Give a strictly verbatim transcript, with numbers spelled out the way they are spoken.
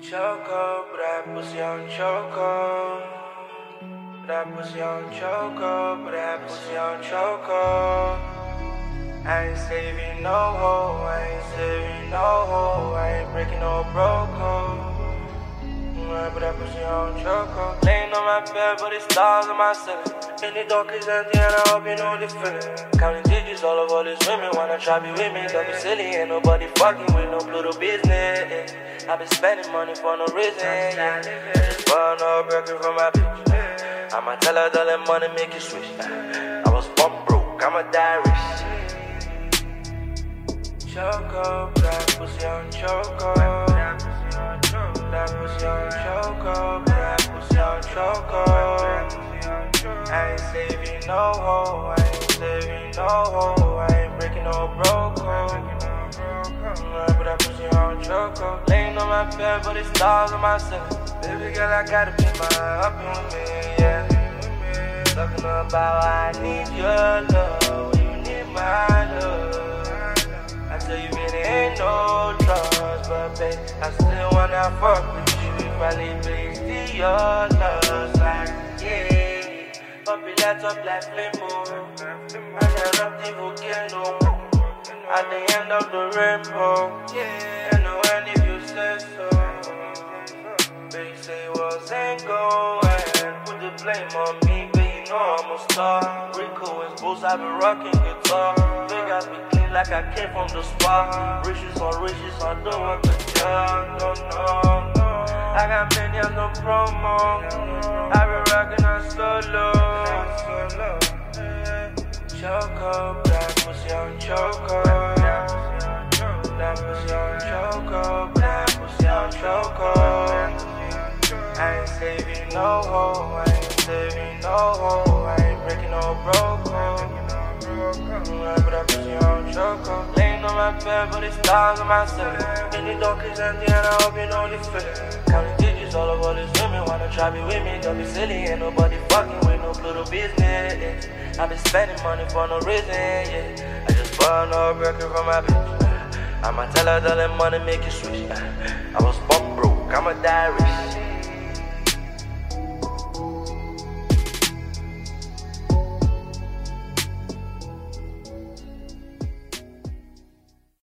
Choco, but that pussy on choco. That pussy on choco, but that pussy on choco. I ain't saving no hoe, I ain't saving no hoe, I ain't breaking no bro code. But that pussy on choco. Laying on my bed, but it's stars on my ceiling. In the dark is empty and I hope you know the feeling. Counting digits all of all this women wanna try be with me. Don't be silly, ain't nobody fucking with no Pluto business. I been spending money for no reason, yeah. But no breaking from my bitch. I'ma tell her that let money make you switch. I was born broke, I'ma die rich. Choco, that pussy on choco. That pussy on choco, that pussy on choco. I ain't saving no hoe, I ain't saving no hoe, I ain't breaking no bro code. But that pussy on choco. Laying on my bed, but it's stars on my ceiling. Baby girl, I gotta be my up with me, yeah. Talking about I need your love, you need my love. I tell you it ain't no trust, but babe, I still wanna fuck with you. If I leave, please see your love, like, yeah. Puppy lights up like flambo, and I love the volcano. At the end of the rainbow, yeah. And when if you say so, they say wasn't going. Put the blame on me, but you know I'm a star. Rico is boost, I be rocking guitar. Big I be clean like I came from the spa. Riches on riches, I don't want the job, no, no, no. I got many on the promo, I be rocking on solo. Choco, that pussy on choco. That pussy on choco, that pussy on choco. I ain't saving no hoe, I ain't saving no hoe, I ain't breaking no bro code. But that pussy on choco. Laying on my bed, but it's stars on my ceiling. In the dark is empty and I hope you know the feeling. Counting digits all of all these women wanna try be with me. Don't be silly, ain't nobody fucking with no Pluto business. I been spending money for no reason, yeah. I just bought no breaking from my bitch. I'ma tell her that let money make you switch. I was born broke, I'ma die rich.